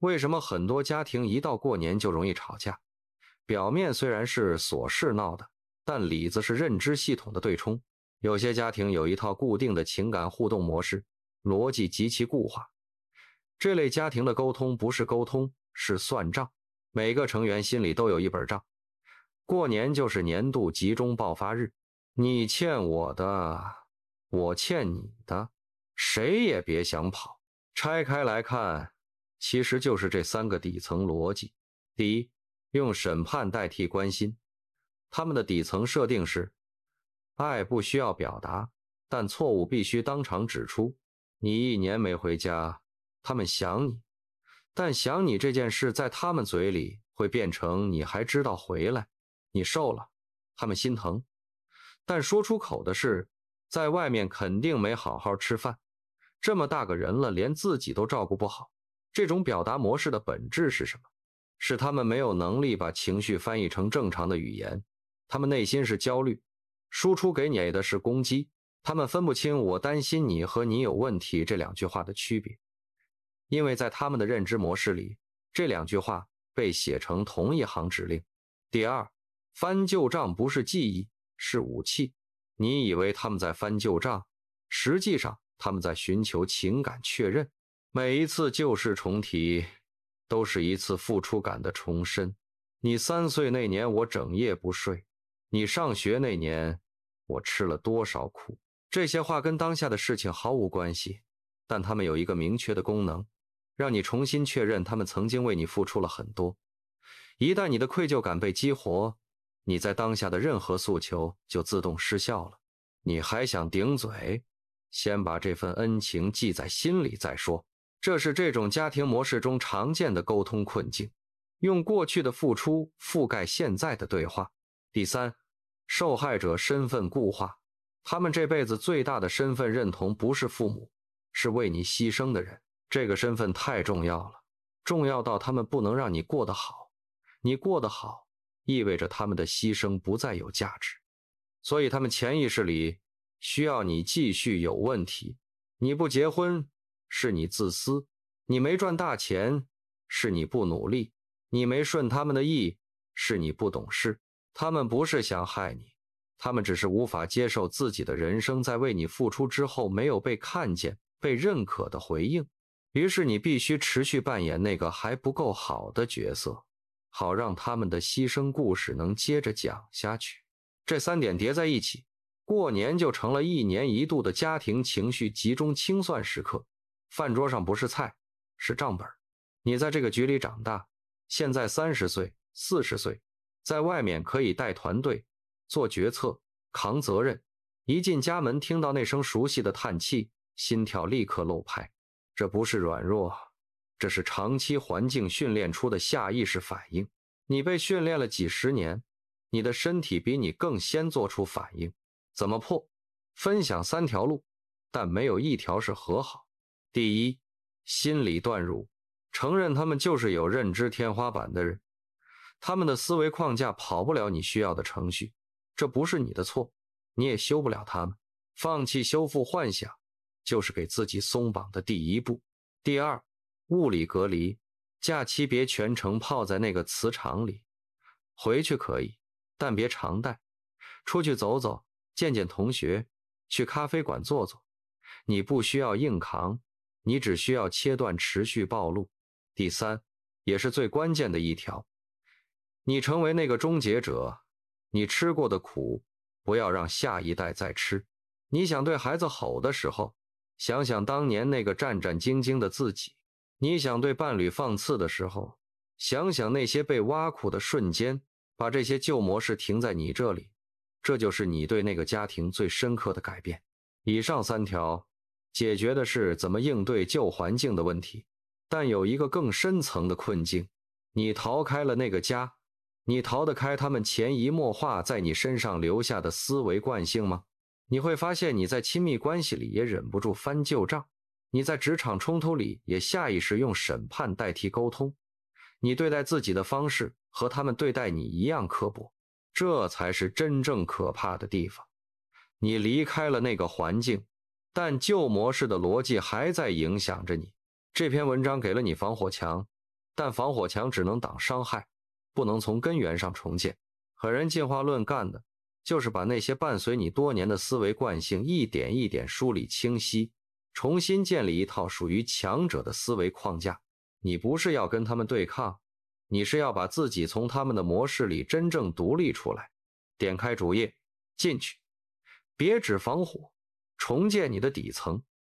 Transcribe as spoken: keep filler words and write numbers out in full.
为什么很多家庭一到过年就容易吵架？表面虽然是琐事闹的，但里子是认知系统的对冲。有些家庭有一套固定的情感互动模式，逻辑极其固化。这类家庭的沟通不是沟通，是算账。每个成员心里都有一本账。过年就是年度集中爆发日，你欠我的，我欠你的，谁也别想跑。拆开来看，其实就是这三个底层逻辑。第一，用审判代替关心。他们的底层设定是，爱不需要表达，但错误必须当场指出。你一年没回家，他们想你，但想你这件事在他们嘴里会变成你还知道回来，你瘦了，他们心疼。但说出口的是，在外面肯定没好好吃饭，这么大个人了，连自己都照顾不好。这种表达模式的本质是什么？是他们没有能力把情绪翻译成正常的语言，他们内心是焦虑，输出给你的是攻击。他们分不清我担心你和你有问题这两句话的区别，因为在他们的认知模式里，这两句话被写成同一行指令。第二，翻旧账不是记忆，是武器。你以为他们在翻旧账，实际上他们在寻求情感确认。每一次旧事重提，都是一次付出感的重申。你三岁那年我整夜不睡，你上学那年我吃了多少苦。这些话跟当下的事情毫无关系，但他们有一个明确的功能，让你重新确认他们曾经为你付出了很多。一旦你的愧疚感被激活，你在当下的任何诉求就自动失效了。你还想顶嘴？先把这份恩情记在心里再说。这是这种家庭模式中常见的沟通困境，用过去的付出覆盖现在的对话。第三，受害者身份固化。他们这辈子最大的身份认同不是父母，是为你牺牲的人。这个身份太重要了，重要到他们不能让你过得好。你过得好，意味着他们的牺牲不再有价值。所以他们潜意识里需要你继续有问题。你不结婚，是你自私；你没赚大钱，是你不努力；你没顺他们的意，是你不懂事。他们不是想害你，他们只是无法接受自己的人生在为你付出之后没有被看见、被认可的回应。于是你必须持续扮演那个还不够好的角色，好让他们的牺牲故事能接着讲下去。这三点叠在一起，过年就成了一年一度的家庭情绪集中清算时刻。饭桌上不是菜，是账本。你在这个局里长大，现在三十岁、四十岁，在外面可以带团队、做决策、扛责任。一进家门听到那声熟悉的叹气，心跳立刻漏拍。这不是软弱，这是长期环境训练出的下意识反应。你被训练了几十年，你的身体比你更先做出反应。怎么破？分享三条路，但没有一条是和好。第一，心理断乳，承认他们就是有认知天花板的人，他们的思维框架跑不了你需要的程序，这不是你的错，你也修不了他们。放弃修复幻想，就是给自己松绑的第一步。第二，物理隔离，假期别全程泡在那个磁场里，回去可以，但别常带，出去走走，见见同学，去咖啡馆坐坐。你不需要硬扛，你只需要切断持续暴露。第三，也是最关键的一条，你成为那个终结者，你吃过的苦，不要让下一代再吃。你想对孩子吼的时候，想想当年那个战战兢兢的自己；你想对伴侣放肆的时候，想想那些被挖苦的瞬间。把这些旧模式停在你这里，这就是你对那个家庭最深刻的改变。以上三条解决的是怎么应对旧环境的问题，但有一个更深层的困境，你逃开了那个家，你逃得开他们潜移默化在你身上留下的思维惯性吗？你会发现你在亲密关系里也忍不住翻旧账，你在职场冲突里也下意识用审判代替沟通，你对待自己的方式和他们对待你一样刻薄，这才是真正可怕的地方。你离开了那个环境，但旧模式的逻辑还在影响着你。这篇文章给了你防火墙， 但防火墙只能挡伤害，不能从根源上重建。狠人进化论干的就是把那些伴随你多年的思维惯性一点一点梳理清晰，重新建立一套属于强者的思维框架。你不是要跟他们对抗，你是要把自己从他们的模式里真正独立出来。点开主页，进去，别只防火，重建你的底层。